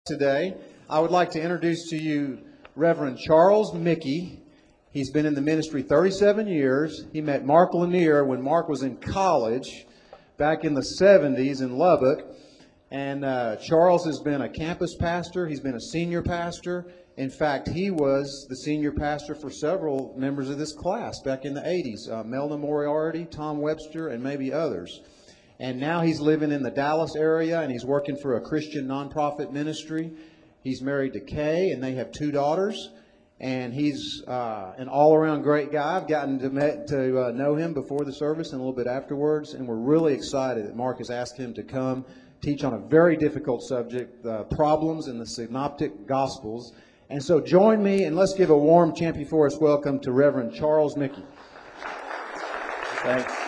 Today, I would like to introduce to you Reverend Charles Mickey. He's been in the ministry 37 years. He met Mark Lanier when Mark was in college back in the 70s in Lubbock. And Charles has been a campus pastor. He's been a senior pastor. In fact, he was the senior pastor for several members of this class back in the 80s. Melna Moriarty, Tom Webster, and maybe others. And now he's living in the Dallas area, and he's working for a Christian nonprofit ministry. He's married to Kay, and they have 2 daughters. And he's an all-around great guy. I've gotten to know him before the service and a little bit afterwards, and we're really excited that Mark has asked him to come teach on a very difficult subject, problems in the Synoptic Gospels. And so join me, and let's give a warm Champion Forest welcome to Reverend Charles Mickey. Thanks.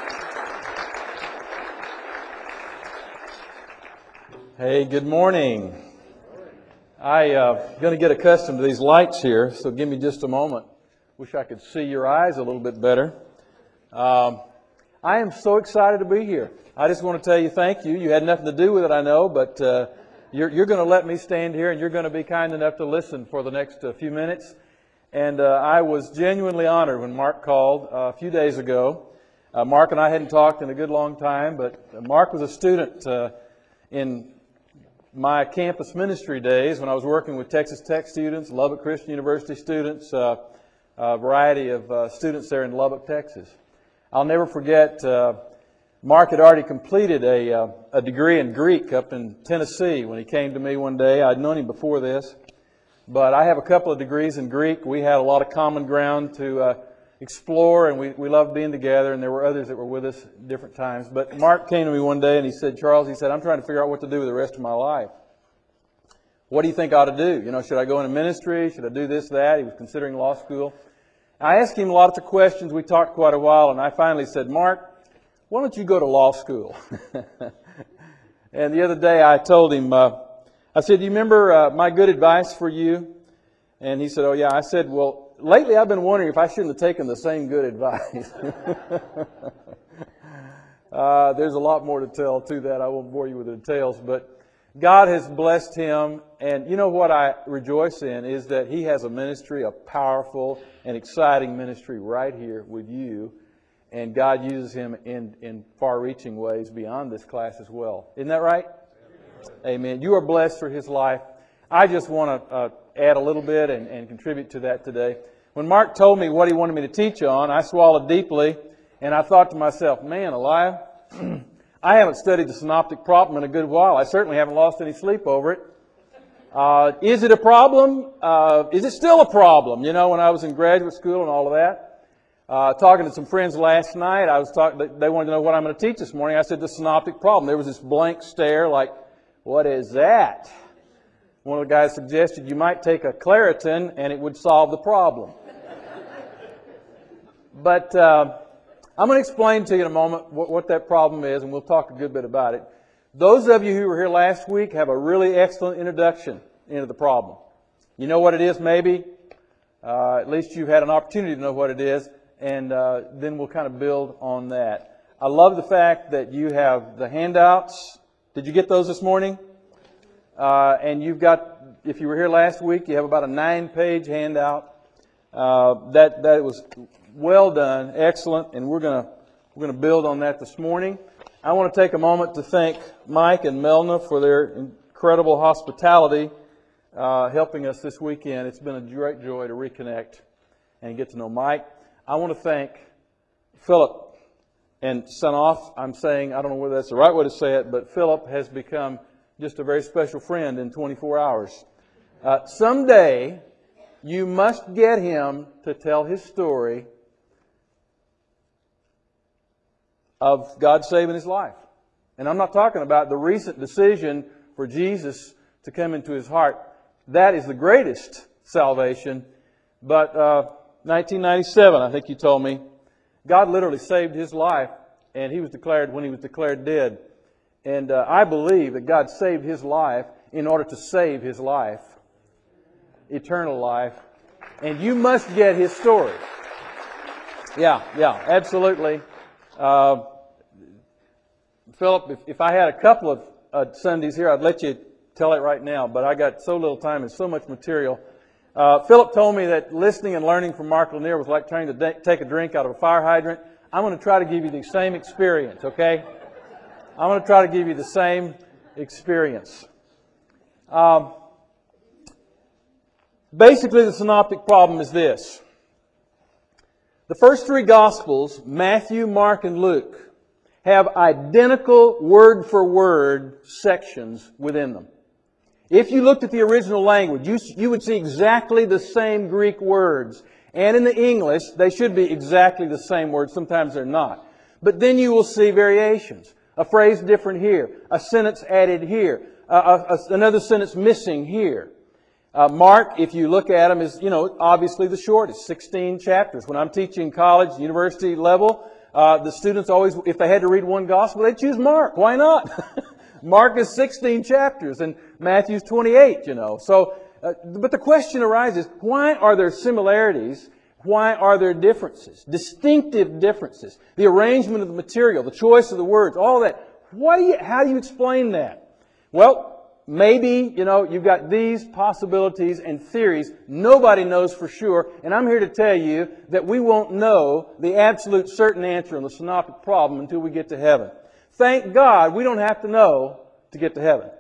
Hey, good morning. I'm going to get accustomed to these lights here, so give me just a moment. Wish I could see your eyes a little bit better. I am so excited to be here. I just want to tell you thank you. You had nothing to do with it, I know, but you're going to let me stand here, and you're going to be kind enough to listen for the next few minutes. And I was genuinely honored when Mark called a few days ago. Mark and I hadn't talked in a good long time, but Mark was a student in my campus ministry days when I was working with Texas Tech students, Lubbock Christian University students, a variety of students there in Lubbock, Texas. I'll never forget, Mark had already completed a degree in Greek up in Tennessee when he came to me one day. I'd known him before this, but I have a couple of degrees in Greek. We had a lot of common ground to explore, and we loved being together, and there were others that were with us at different times. But Mark came to me one day and he said, Charles, he said, I'm trying to figure out what to do with the rest of my life. What do you think I ought to do? You know, should I go into ministry? Should I do this, that? He was considering law school. I asked him lots of questions. We talked quite a while, and I finally said, Mark, why don't you go to law school? And the other day I told him, I said, do you remember my good advice for you? And he said, oh yeah. I said, well, lately I've been wondering if I shouldn't have taken the same good advice. There's a lot more to tell to that. I won't bore you with the details, but God has blessed him. And you know what I rejoice in is that he has a ministry, a powerful and exciting ministry right here with you. And God uses him in far-reaching ways beyond this class as well. Isn't that right? Amen. You are blessed for his life. I just want to add a little bit and contribute to that today. When Mark told me what he wanted me to teach on, I swallowed deeply, and I thought to myself, man, Elijah, I haven't studied the synoptic problem in a good while. I certainly haven't lost any sleep over it. Is it a problem? Is it still a problem? You know, when I was in graduate school and all of that. Talking to some friends last night, they wanted to know what I'm going to teach this morning. I said the synoptic problem. There was this blank stare like, what is that? One of the guys suggested you might take a Claritin and it would solve the problem. But I'm going to explain to you in a moment what that problem is, and we'll talk a good bit about it. Those of you who were here last week have a really excellent introduction into the problem. You know what it is, maybe? At least you've had an opportunity to know what it is, and then we'll kind of build on that. I love the fact that you have the handouts. Did you get those this morning? And you've got, if you were here last week, you have about a 9-page handout. That was well done, excellent, and we're gonna build on that this morning. I want to take a moment to thank Mike and Melna for their incredible hospitality, helping us this weekend. It's been a great joy to reconnect and get to know Mike. I want to thank Philip and Sanoff. I'm saying, I don't know whether that's the right way to say it, but Philip has become just a very special friend in 24 hours. Someday, you must get him to tell his story of God saving his life. And I'm not talking about the recent decision for Jesus to come into his heart. That is the greatest salvation. But 1997, I think you told me, God literally saved his life, and he was declared dead. And I believe that God saved his life in order to save his life, eternal life. And you must get his story. Yeah, absolutely. Philip, if I had a couple of Sundays here, I'd let you tell it right now, but I got so little time and so much material. Philip told me that listening and learning from Mark Lanier was like trying to take a drink out of a fire hydrant. I'm going to try to give you the same experience, okay? I'm going to try to give you the same experience. Basically, the synoptic problem is this. The first three Gospels, Matthew, Mark, and Luke, have identical word-for-word sections within them. If you looked at the original language, you would see exactly the same Greek words. And in the English, they should be exactly the same words. Sometimes they're not. But then you will see variations. A phrase different here. A sentence added here. Another sentence missing here. Mark, if you look at them, is, obviously the shortest, 16 chapters. When I'm teaching college, university level, the students always, if they had to read one gospel, they'd choose Mark. Why not? Mark is 16 chapters and Matthew's 28, So, but the question arises, why are there similarities? Why are there differences? Distinctive differences. The arrangement of the material, the choice of the words, all that. How do you explain that? Well, maybe, you've got these possibilities and theories. Nobody knows for sure. And I'm here to tell you that we won't know the absolute certain answer on the synoptic problem until we get to heaven. Thank God we don't have to know to get to heaven.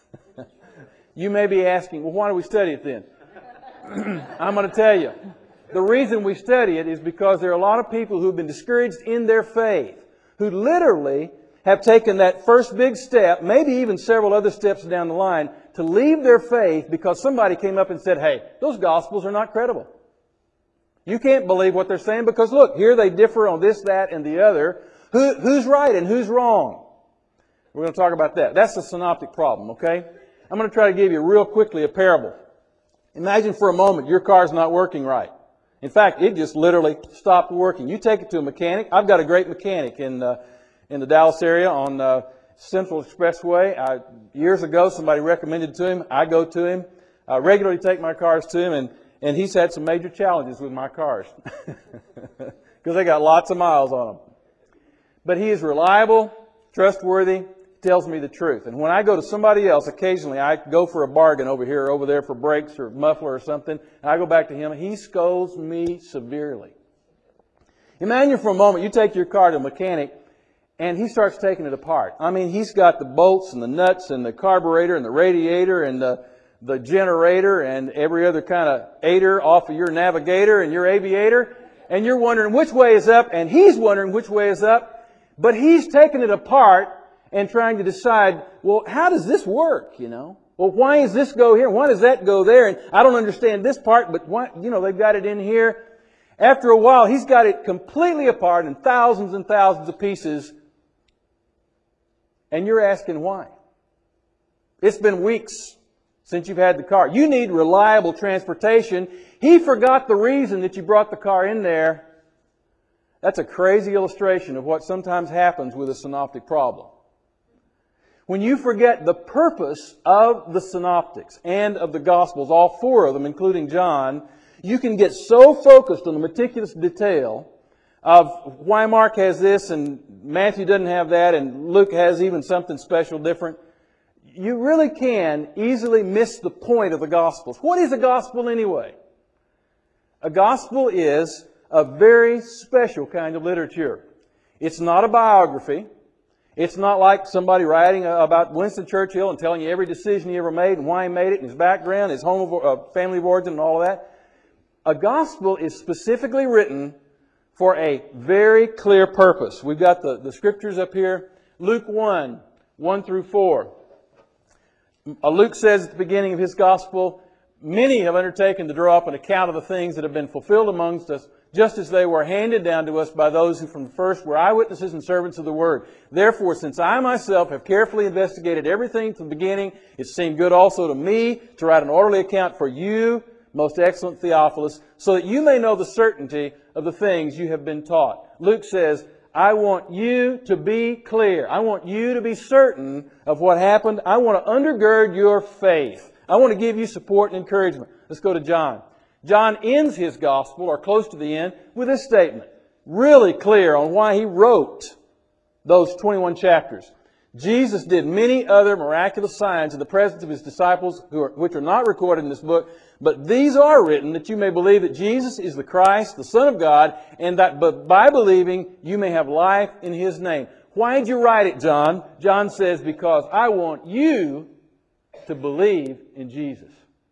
You may be asking, well, why do we study it then? I'm going to tell you. The reason we study it is because there are a lot of people who have been discouraged in their faith, who literally have taken that first big step, maybe even several other steps down the line, to leave their faith because somebody came up and said, hey, those Gospels are not credible. You can't believe what they're saying because look, here they differ on this, that, and the other. Who's right and who's wrong? We're going to talk about that. That's the synoptic problem, okay? I'm going to try to give you real quickly a parable. Imagine for a moment your car's not working right. In fact, it just literally stopped working. You take it to a mechanic. I've got a great mechanic in the Dallas area on Central Expressway. Years ago, somebody recommended to him. I go to him. I regularly take my cars to him, and he's had some major challenges with my cars because they got lots of miles on them. But he is reliable, trustworthy, tells me the truth. And when I go to somebody else, occasionally I go for a bargain over here or over there for brakes or muffler or something, and I go back to him, he scolds me severely. Imagine for a moment you take your car to a mechanic and he starts taking it apart. I mean, he's got the bolts and the nuts and the carburetor and the radiator and the generator and every other kind of aider off of your navigator and your aviator, and you're wondering which way is up, and he's wondering which way is up, but he's taking it apart and trying to decide, well, how does this work, Well, why does this go here? Why does that go there? And I don't understand this part, but why, they've got it in here. After a while, he's got it completely apart in thousands and thousands of pieces. And you're asking why. It's been weeks since you've had the car. You need reliable transportation. He forgot the reason that you brought the car in there. That's a crazy illustration of what sometimes happens with a synoptic problem. When you forget the purpose of the synoptics and of the Gospels, all four of them, including John, you can get so focused on the meticulous detail of why Mark has this and Matthew doesn't have that and Luke has even something special different. You really can easily miss the point of the Gospels. What is a Gospel anyway? A Gospel is a very special kind of literature. It's not a biography. It's not like somebody writing about Winston Churchill and telling you every decision he ever made and why he made it and his background, his family of origin and all of that. A gospel is specifically written for a very clear purpose. We've got the scriptures up here. Luke 1, 1 through 4. Luke says at the beginning of his gospel, many have undertaken to draw up an account of the things that have been fulfilled amongst us, just as they were handed down to us by those who from the first were eyewitnesses and servants of the Word. Therefore, since I myself have carefully investigated everything from the beginning, it seemed good also to me to write an orderly account for you, most excellent Theophilus, so that you may know the certainty of the things you have been taught. Luke says, I want you to be clear. I want you to be certain of what happened. I want to undergird your faith. I want to give you support and encouragement. Let's go to John. John ends his gospel, or close to the end, with this statement. Really clear on why he wrote those 21 chapters. Jesus did many other miraculous signs in the presence of His disciples, which are not recorded in this book, but these are written that you may believe that Jesus is the Christ, the Son of God, and that by believing you may have life in His name. Why did you write it, John? John says, because I want you to believe in Jesus.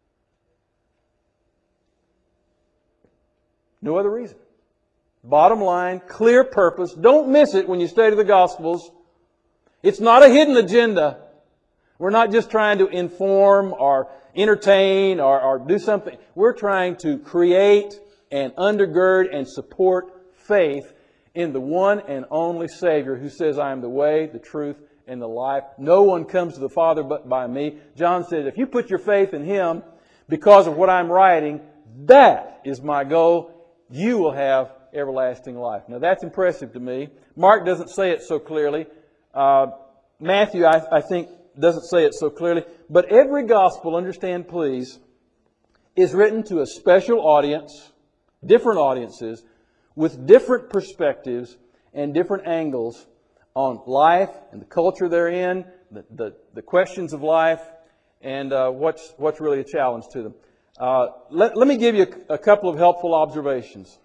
No other reason. Bottom line, clear purpose. Don't miss it when you study the Gospels. It's not a hidden agenda. We're not just trying to inform or entertain or do something. We're trying to create and undergird and support faith in the one and only Savior who says, I am the way, the truth, and the life. No one comes to the Father but by me. John said, if you put your faith in Him because of what I'm writing, that is my goal. You will have everlasting life. Now that's impressive to me. Mark doesn't say it so clearly. Matthew, I think, doesn't say it so clearly. But every gospel, understand please, is written to a special audience, different audiences, with different perspectives and different angles on life and the culture they're in, the questions of life, and what's really a challenge to them. Let me give you a couple of helpful observations.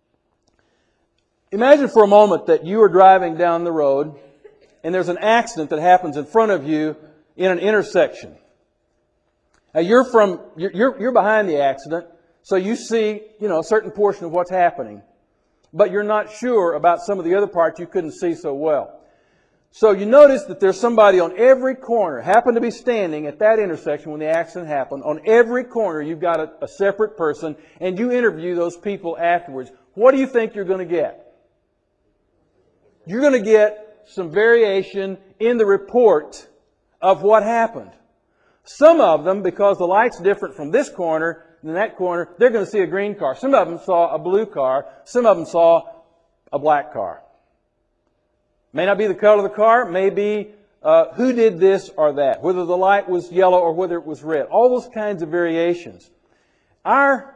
Imagine for a moment that you are driving down the road and there's an accident that happens in front of you in an intersection. Now you're behind the accident, so you see, a certain portion of what's happening. But you're not sure about some of the other parts you couldn't see so well. So you notice that there's somebody on every corner, happened to be standing at that intersection when the accident happened. On every corner you've got a separate person, and you interview those people afterwards. What do you think you're going to get? You're going to get some variation in the report of what happened. Some of them, because the light's different from this corner than that corner, they're going to see a green car. Some of them saw a blue car. Some of them saw a black car. May not be the color of the car, may be who did this or that, whether the light was yellow or whether it was red. All those kinds of variations. Our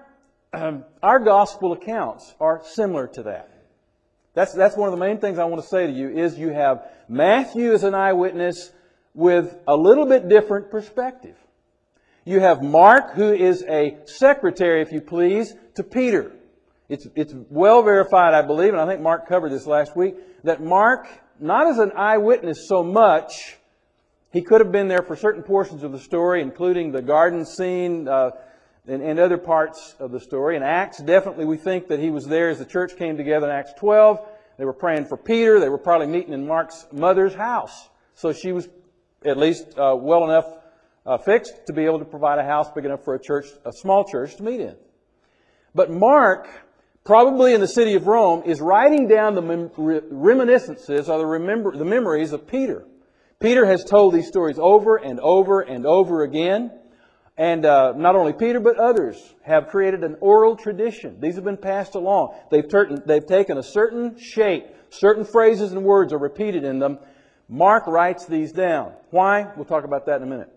gospel accounts are similar to that. That's one of the main things I want to say to you is you have Matthew as an eyewitness with a little bit different perspective. You have Mark, who is a secretary, if you please, to Peter. It's well verified, I believe, and I think Mark covered this last week, that Mark, not as an eyewitness so much, he could have been there for certain portions of the story, including the garden scene and other parts of the story. In Acts, definitely we think that he was there as the church came together in Acts 12. They were praying for Peter. They were probably meeting in Mark's mother's house. So she was at least well enough fixed to be able to provide a house big enough for a small church to meet in. But Mark, probably in the city of Rome, is writing down the reminiscences or the memories of Peter. Peter has told these stories over and over and over again. And not only Peter, but others have created an oral tradition. These have been passed along. They've taken a certain shape. Certain phrases and words are repeated in them. Mark writes these down. Why? We'll talk about that in a minute.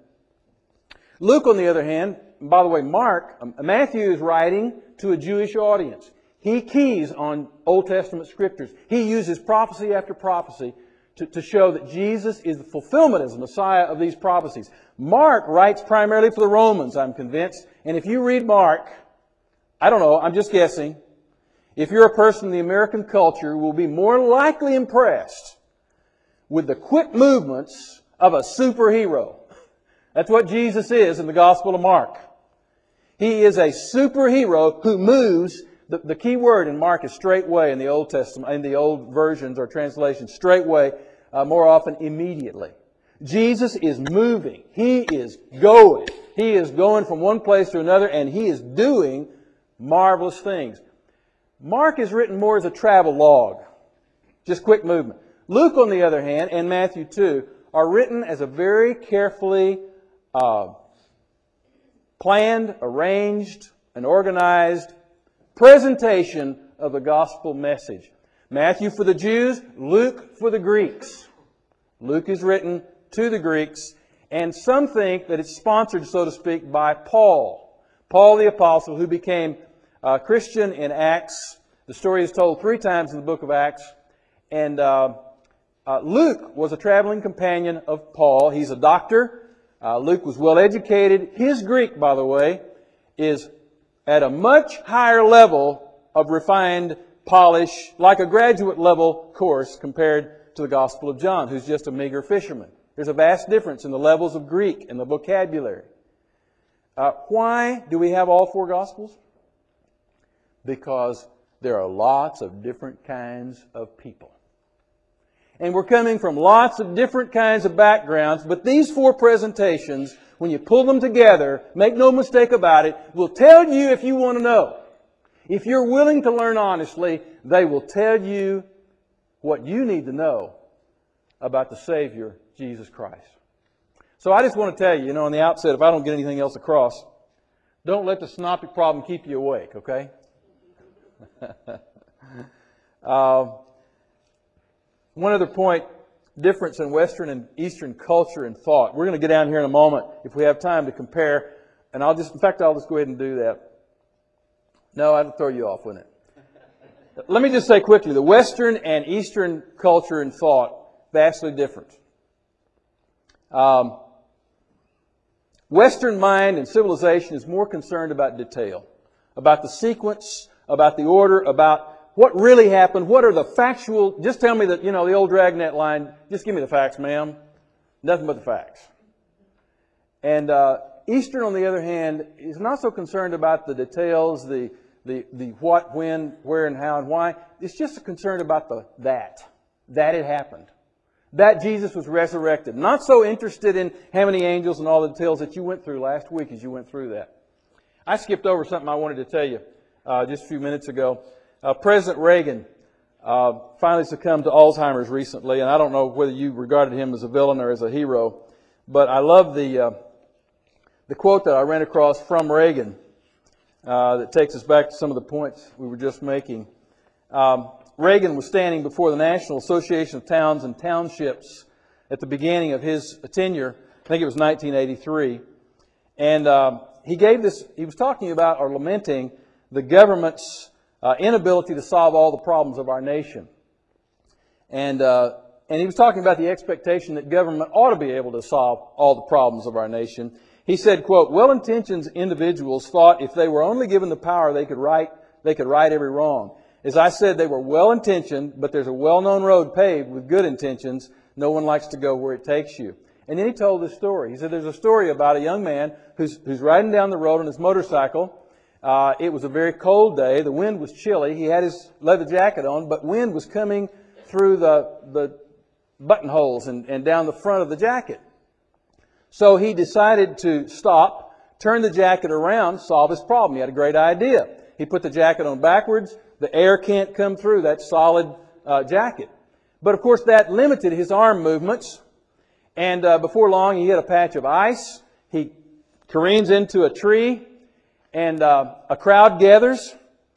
Luke, on the other hand, by the way, Matthew is writing to a Jewish audience. He keys on Old Testament scriptures. He uses prophecy after prophecy to show that Jesus is the fulfillment as the Messiah of these prophecies. Mark writes primarily for the Romans, I'm convinced. And if you read Mark, I don't know, I'm just guessing, if you're a person in the American culture, you will be more likely impressed with the quick movements of a superhero. That's what Jesus is in the Gospel of Mark. He is a superhero who moves. The key word in Mark is straightway in the Old Testament, in the old versions or translations, straightway, more often immediately. Jesus is moving. He is going. He is going from one place to another, and He is doing marvelous things. Mark is written more as a travel log, just quick movement. Luke, on the other hand, and Matthew too, are written as a very carefully planned, arranged, and organized presentation of the gospel message. Matthew for the Jews, Luke for the Greeks. Luke is written to the Greeks, and some think that it's sponsored, so to speak, by Paul. Paul the Apostle, who became a Christian in Acts. The story is told 3 times in the book of Acts. And Luke was a traveling companion of Paul. He's a doctor. Luke was well educated. His Greek, by the way, is at a much higher level of refined polish, like a graduate level course compared to the Gospel of John, who's just a meager fisherman. There's a vast difference in the levels of Greek and the vocabulary. Why do we have all four Gospels? Because there are lots of different kinds of people. And we're coming from lots of different kinds of backgrounds, but these four presentations, when you pull them together, make no mistake about it, will tell you if you want to know. If you're willing to learn honestly, they will tell you what you need to know about the Savior, Jesus Christ. So I just want to tell you, on the outset, if I don't get anything else across, don't let the synoptic problem keep you awake, okay? One other point, difference in Western and Eastern culture and thought. We're going to get down here in a moment, if we have time, to compare. And I'll just go ahead and do that. No, I'd throw you off, wouldn't it? Let me just say quickly, the Western and Eastern culture and thought, vastly different. Western mind and civilization is more concerned about detail, about the sequence, about the order, about what really happened, what are the factual, just tell me that, the old Dragnet line, just give me the facts, ma'am. Nothing but the facts. And Eastern, on the other hand, is not so concerned about the details, the what, when, where, and how, and why. It's just concerned about that it happened. That Jesus was resurrected. Not so interested in how many angels and all the details that you went through last week as you went through that. I skipped over something I wanted to tell you just a few minutes ago. President Reagan finally succumbed to Alzheimer's recently, and I don't know whether you regarded him as a villain or as a hero, but I love the quote that I ran across from Reagan that takes us back to some of the points we were just making. Reagan was standing before the National Association of Towns and Townships at the beginning of his tenure. I think it was 1983. And he was talking about or lamenting the government's inability to solve all the problems of our nation. And he was talking about the expectation that government ought to be able to solve all the problems of our nation. He said, quote, "Well-intentioned individuals thought if they were only given the power they could right every wrong. As I said, they were well-intentioned, but there's a well-known road paved with good intentions. No one likes to go where it takes you." And then he told this story. He said there's a story about a young man who's riding down the road on his motorcycle. It was a very cold day. The wind was chilly. He had his leather jacket on, but wind was coming through the buttonholes and down the front of the jacket. So he decided to stop, turn the jacket around, solve his problem. He had a great idea. He put the jacket on backwards. The air can't come through that solid jacket. But of course that limited his arm movements. And before long he hit a patch of ice. He careens into a tree. And a crowd gathers.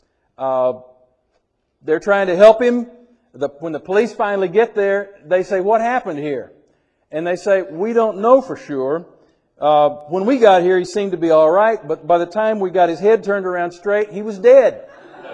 They're trying to help him. When the police finally get there, they say, "What happened here?" And they say, "We don't know for sure. When we got here, he seemed to be all right, but by the time we got his head turned around straight, he was dead."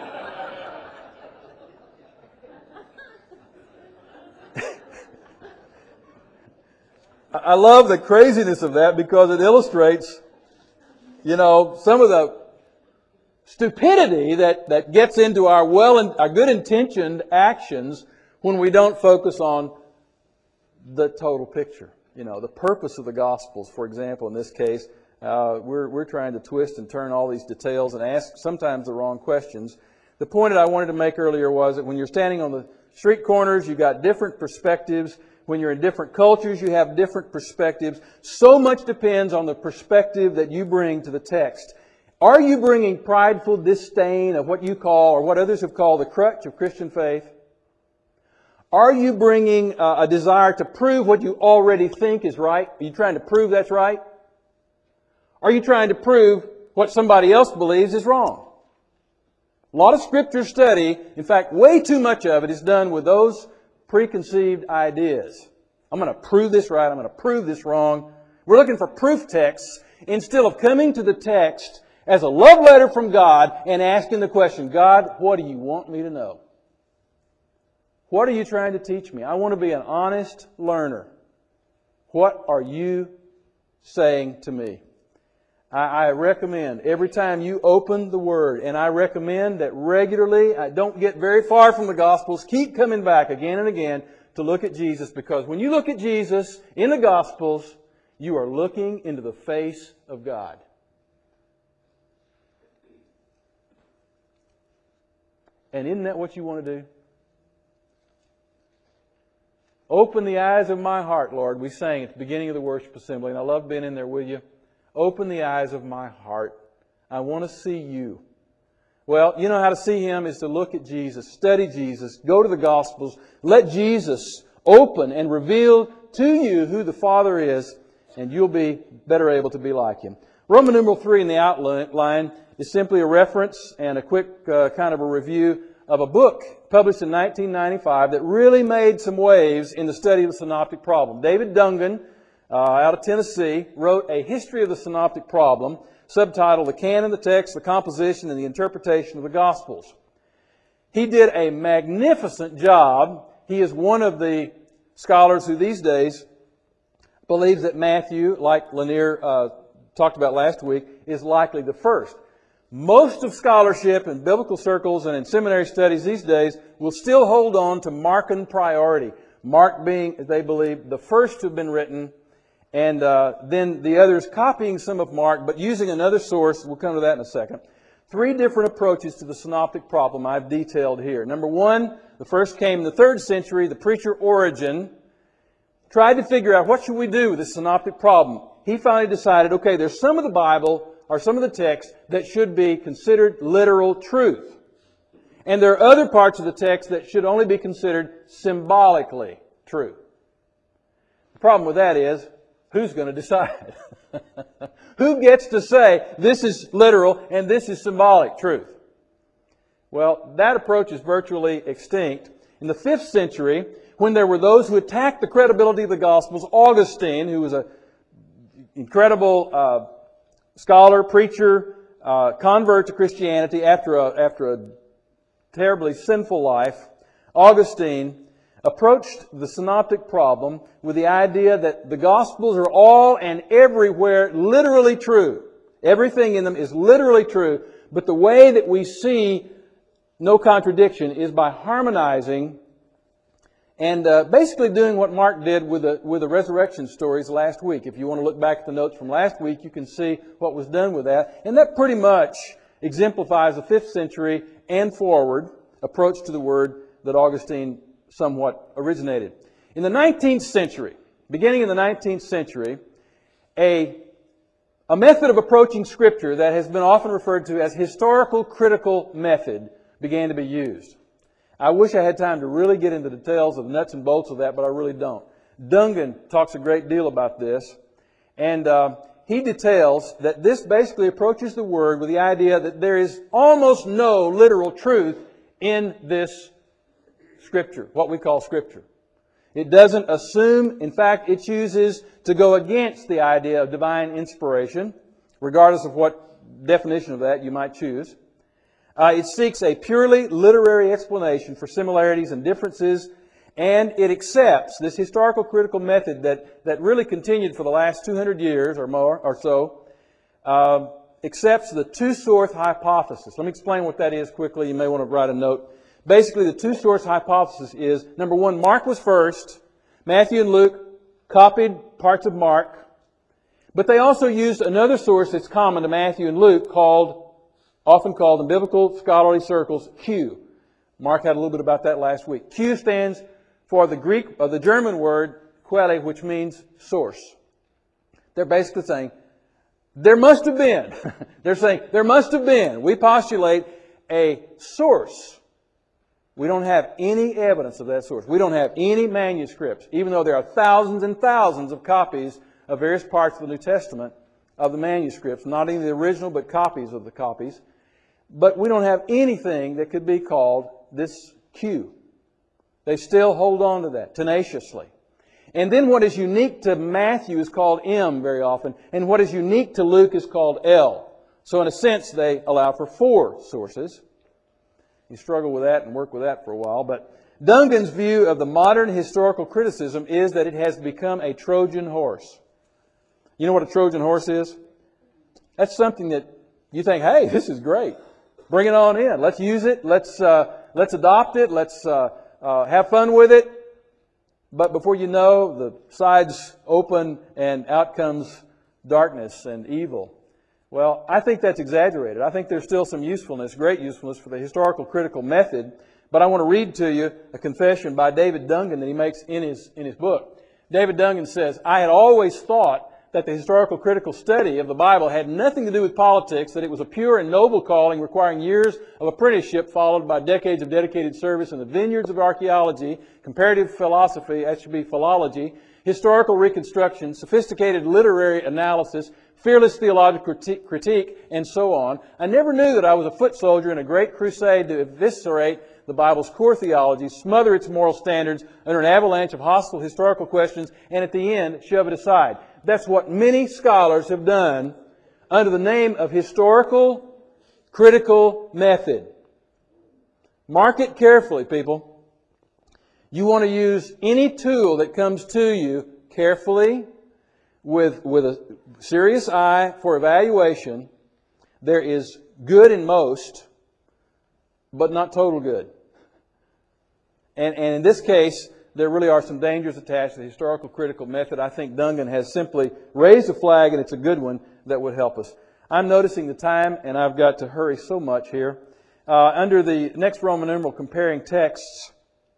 I love the craziness of that because it illustrates some of the stupidity that gets into our good-intentioned actions when we don't focus on the total picture. The purpose of the Gospels, for example, in this case, we're trying to twist and turn all these details and ask sometimes the wrong questions. The point that I wanted to make earlier was that when you're standing on the street corners, you've got different perspectives. When you're in different cultures, you have different perspectives. So much depends on the perspective that you bring to the text. Are you bringing prideful disdain of what you call, or what others have called, the crutch of Christian faith? Are you bringing a desire to prove what you already think is right? Are you trying to prove that's right? Are you trying to prove what somebody else believes is wrong? A lot of Scripture study, in fact, way too much of it is done with those preconceived ideas. I'm going to prove this right. I'm going to prove this wrong. We're looking for proof texts instead of coming to the text as a love letter from God and asking the question, "God, what do you want me to know? What are you trying to teach me? I want to be an honest learner. What are you saying to me? I recommend every time you open the Word, and I recommend that regularly, don't get very far from the Gospels, keep coming back again and again to look at Jesus, because when you look at Jesus in the Gospels, you are looking into the face of God. And isn't that what you want to do? Open the eyes of my heart, Lord. We sang at the beginning of the worship assembly, and I love being in there with you. Open the eyes of my heart. I want to see you. Well, you know how to see Him is to look at Jesus, study Jesus, go to the Gospels, let Jesus open and reveal to you who the Father is, and you'll be better able to be like Him. Roman numeral 3 in the outline is simply a reference and a quick kind of a review of a book published in 1995 that really made some waves in the study of the synoptic problem. David Dungan, out of Tennessee, wrote a history of the synoptic problem, subtitled The Canon, the Text, the Composition, and the Interpretation of the Gospels. He did a magnificent job. He is one of the scholars who these days believes that Matthew, like Lanier talked about last week, is likely the first. Most of scholarship in biblical circles and in seminary studies these days will still hold on to Markan priority. Mark being, they believe, the first to have been written, and then the others copying some of Mark, but using another source. We'll come to that in a second. 3 different approaches to the synoptic problem I've detailed here. Number 1, the first came in the 3rd century. The preacher Origen tried to figure out what should we do with this synoptic problem. He finally decided, okay, there's some of the Bible or some of the text that should be considered literal truth. And there are other parts of the text that should only be considered symbolically true. The problem with that is, who's going to decide? Who gets to say this is literal and this is symbolic truth? Well, that approach is virtually extinct. In the 5th century, when there were those who attacked the credibility of the Gospels, Augustine, who was an incredible scholar, preacher, convert to Christianity after a terribly sinful life, Augustine approached the synoptic problem with the idea that the Gospels are all and everywhere literally true. Everything in them is literally true, but the way that we see no contradiction is by harmonizing and basically doing what Mark did with the resurrection stories last week. If you want to look back at the notes from last week, you can see what was done with that. And that pretty much exemplifies the 5th century and forward approach to the Word that Augustine somewhat originated. In the 19th century, beginning in the 19th century, a method of approaching Scripture that has been often referred to as historical critical method began to be used. I wish I had time to really get into details of the nuts and bolts of that, but I really don't. Dungan talks a great deal about this, and he details that this basically approaches the Word with the idea that there is almost no literal truth in this Scripture, what we call Scripture. It doesn't assume, in fact, it chooses to go against the idea of divine inspiration, regardless of what definition of that you might choose. It seeks a purely literary explanation for similarities and differences, and it accepts this historical critical method that really continued for the last 200 years or more or so, accepts the two-source hypothesis. Let me explain what that is quickly. You may want to write a note. Basically, the two-source hypothesis is, number 1, Mark was first. Matthew and Luke copied parts of Mark. But they also used another source that's common to Matthew and Luke, often called in biblical scholarly circles, Q. Mark had a little bit about that last week. Q stands for the German word quelle, which means source. They're basically saying, there must have been. They're saying, there must have been. We postulate a source. We don't have any evidence of that source. We don't have any manuscripts, even though there are thousands and thousands of copies of various parts of the New Testament of the manuscripts, not only the original, but copies of the copies. But we don't have anything that could be called this Q. They still hold on to that tenaciously. And then what is unique to Matthew is called M very often, and what is unique to Luke is called L. So in a sense, they allow for 4 sources. You struggle with that and work with that for a while, but Dungan's view of the modern historical criticism is that it has become a Trojan horse. You know what a Trojan horse is? That's something that you think, hey, this is great. Bring it on in. Let's use it. Let's adopt it. Let's have fun with it. But before you know, the sides open and out comes darkness and evil. Well, I think that's exaggerated. I think there's still some usefulness, great usefulness for the historical critical method. But I want to read to you a confession by David Dungan that he makes in his book. David Dungan says, I had always thought that the historical critical study of the Bible had nothing to do with politics, that it was a pure and noble calling requiring years of apprenticeship followed by decades of dedicated service in the vineyards of archaeology, comparative philosophy, that should be philology, historical reconstruction, sophisticated literary analysis, fearless theological critique, and so on. I never knew that I was a foot soldier in a great crusade to eviscerate the Bible's core theology, smother its moral standards under an avalanche of hostile historical questions, and at the end, shove it aside. That's what many scholars have done under the name of historical critical method. Mark it carefully, people. You want to use any tool that comes to you carefully, with a serious eye for evaluation. There is good in most, but not total good. And in this case, there really are some dangers attached to the historical critical method. I think Dungan has simply raised a flag, and it's a good one, that would help us. I'm noticing the time, and I've got to hurry so much here. Under the next Roman numeral, comparing texts,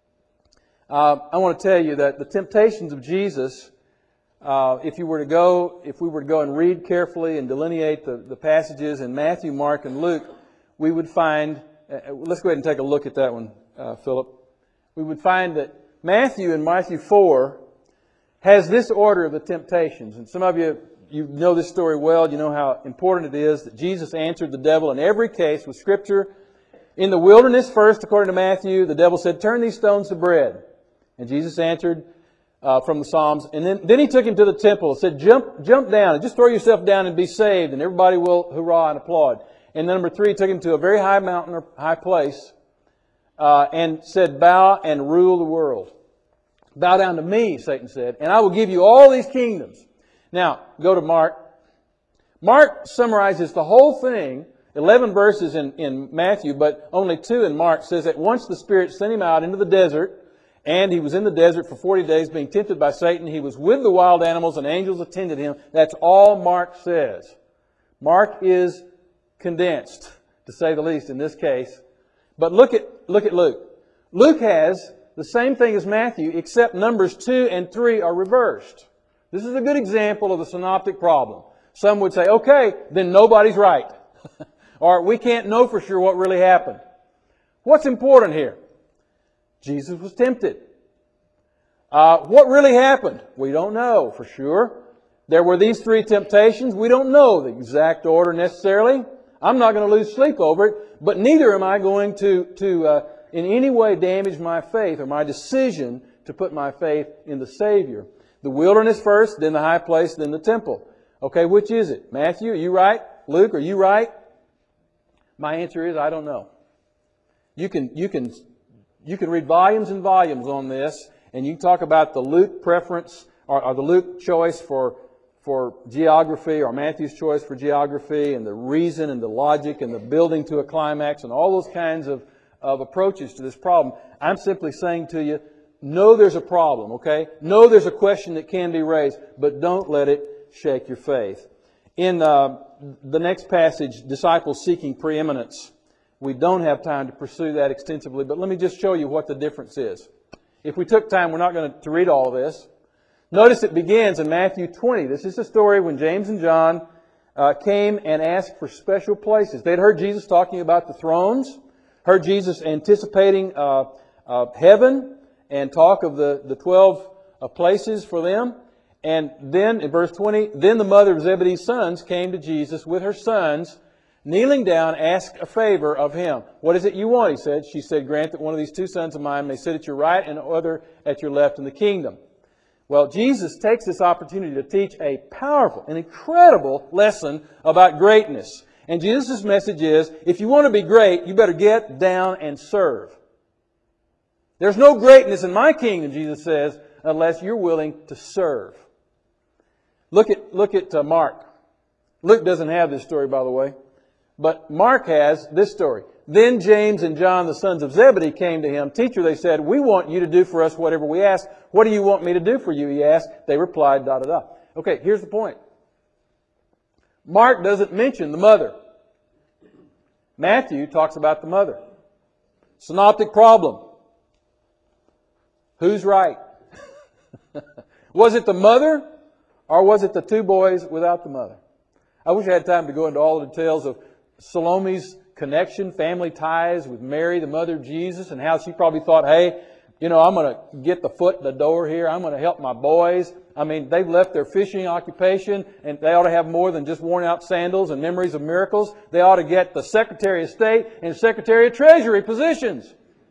I want to tell you that the temptations of Jesus, if we were to go and read carefully and delineate the passages in Matthew, Mark, and Luke, we would find, let's go ahead and take a look at that one, Philip. We would find that Matthew in Matthew 4 has this order of the temptations. And some of you know this story well. You know how important it is that Jesus answered the devil in every case with Scripture. In the wilderness first, according to Matthew, the devil said, turn these stones to bread. And Jesus answered from the Psalms. And then he took him to the temple and said, jump down and just throw yourself down and be saved. And everybody will hurrah and applaud. And number 3, he took him to a very high mountain or high place and said, bow and rule the world. Bow down to me, Satan said, and I will give you all these kingdoms. Now, go to Mark. Mark summarizes the whole thing, 11 verses in Matthew, but only 2 in Mark, says that once the Spirit sent him out into the desert, and he was in the desert for 40 days being tempted by Satan. He was with the wild animals and angels attended him. That's all Mark says. Mark is condensed, to say the least, in this case. But look at Luke. Luke has the same thing as Matthew, except Numbers 2 and 3 are reversed. This is a good example of the synoptic problem. Some would say, okay, then nobody's right. Or we can't know for sure what really happened. What's important here? Jesus was tempted. What really happened? We don't know for sure. There were these 3 temptations. We don't know the exact order necessarily. I'm not going to lose sleep over it, but neither am I going to in any way damage my faith or my decision to put my faith in the Savior. The wilderness first, then the high place, then the temple. Okay, which is it? Matthew, are you right? Luke, are you right? My answer is I don't know. You can read volumes and volumes on this, and you can talk about the Luke preference or the Luke choice for geography or Matthew's choice for geography and the reason and the logic and the building to a climax and all those kinds of approaches to this problem. I'm simply saying to you, know there's a problem, okay? Know there's a question that can be raised, but don't let it shake your faith. In the next passage, disciples seeking preeminence, we don't have time to pursue that extensively, but let me just show you what the difference is. If we took time, we're not going to read all of this. Notice it begins in Matthew 20. This is the story when James and John came and asked for special places. They'd heard Jesus talking about the thrones, heard Jesus anticipating heaven and talk of the 12 places for them. And then in verse 20, then the mother of Zebedee's sons came to Jesus with her sons, kneeling down, asked a favor of him. What is it you want? He said. She said, grant that one of these 2 sons of mine may sit at your right and the other at your left in the kingdom. Well, Jesus takes this opportunity to teach a powerful, an incredible lesson about greatness. And Jesus' message is, if you want to be great, you better get down and serve. There's no greatness in my kingdom, Jesus says, unless you're willing to serve. Look at Mark. Luke doesn't have this story, by the way. But Mark has this story. Then James and John, the sons of Zebedee, came to him. Teacher, they said, we want you to do for us whatever we ask. What do you want me to do for you? He asked. They replied, da, da, da. Okay, here's the point. Mark doesn't mention the mother. Matthew talks about the mother. Synoptic problem. Who's right? Was it the mother or was it the two boys without the mother? I wish I had time to go into all the details of Salome's connection, family ties with Mary, the mother of Jesus, and how she probably thought, hey, I'm going to get the foot in the door here. I'm going to help my boys. I mean, they've left their fishing occupation, and they ought to have more than just worn out sandals and memories of miracles. They ought to get the Secretary of State and Secretary of Treasury positions.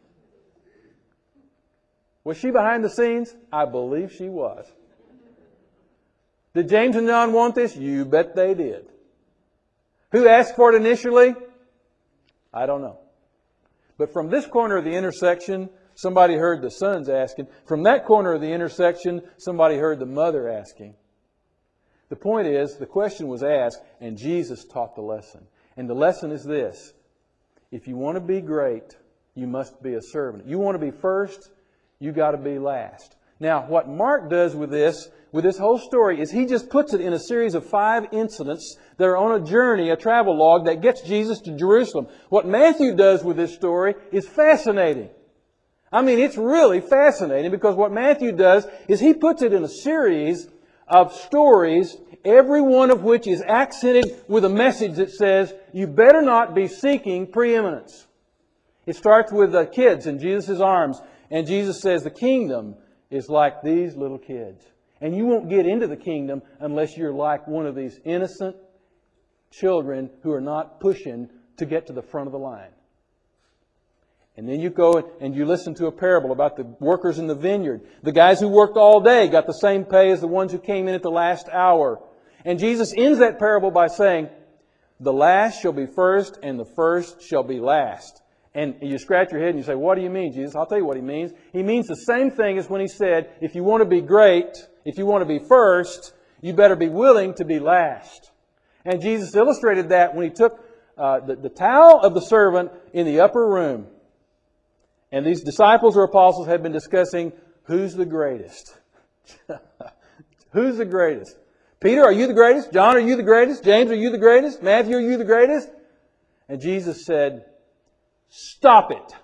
Was she behind the scenes? I believe she was. Did James and John want this? You bet they did. Who asked for it initially? I don't know. But from this corner of the intersection, somebody heard the sons asking. From that corner of the intersection, somebody heard the mother asking. The point is, the question was asked, and Jesus taught the lesson. And the lesson is this. If you want to be great, you must be a servant. You want to be first, you got to be last. Now, what Mark does with this whole story is he just puts it in a series of 5 incidents that are on a journey, a travel log that gets Jesus to Jerusalem. What Matthew does with this story is fascinating. I mean, it's really fascinating because what Matthew does is he puts it in a series of stories, every one of which is accented with a message that says, you better not be seeking preeminence. It starts with the kids in Jesus' arms, and Jesus says the kingdom is like these little kids. And you won't get into the kingdom unless you're like one of these innocent children who are not pushing to get to the front of the line. And then you go and you listen to a parable about the workers in the vineyard. The guys who worked all day got the same pay as the ones who came in at the last hour. And Jesus ends that parable by saying, the last shall be first and the first shall be last. And you scratch your head and you say, what do you mean, Jesus? I'll tell you what He means. He means the same thing as when He said, if you want to be great, if you want to be first, you better be willing to be last. And Jesus illustrated that when He took the towel of the servant in the upper room. And these disciples or apostles had been discussing, who's the greatest? Who's the greatest? Peter, are you the greatest? John, are you the greatest? James, are you the greatest? Matthew, are you the greatest? And Jesus said, stop it.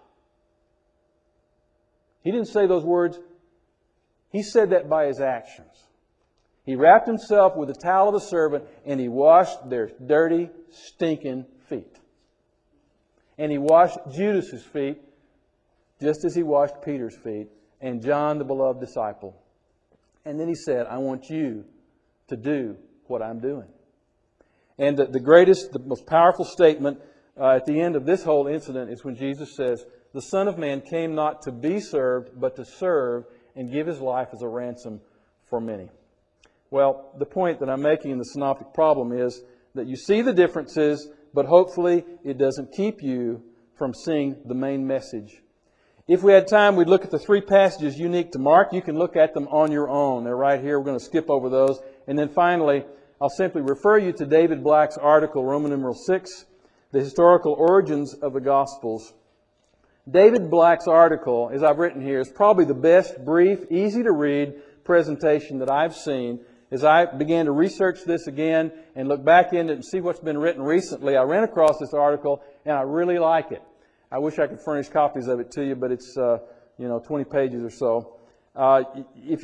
He didn't say those words. He said that by His actions. He wrapped Himself with the towel of the servant and He washed their dirty, stinking feet. And He washed Judas's feet just as He washed Peter's feet and John, the beloved disciple. And then He said, I want you to do what I'm doing. And the greatest, the most powerful statement at the end of this whole incident is when Jesus says, the Son of Man came not to be served, but to serve and give His life as a ransom for many. Well, the point that I'm making in the synoptic problem is that you see the differences, but hopefully it doesn't keep you from seeing the main message. If we had time, we'd look at the 3 passages unique to Mark. You can look at them on your own. They're right here. We're going to skip over those. And then finally, I'll simply refer you to David Black's article, Roman numeral 6, The Historical Origins of the Gospels. David Black's article, as I've written here, is probably the best, brief, easy to read presentation that I've seen. As I began to research this again and look back into it and see what's been written recently, I ran across this article and I really like it. I wish I could furnish copies of it to you, but it's 20 pages or so. If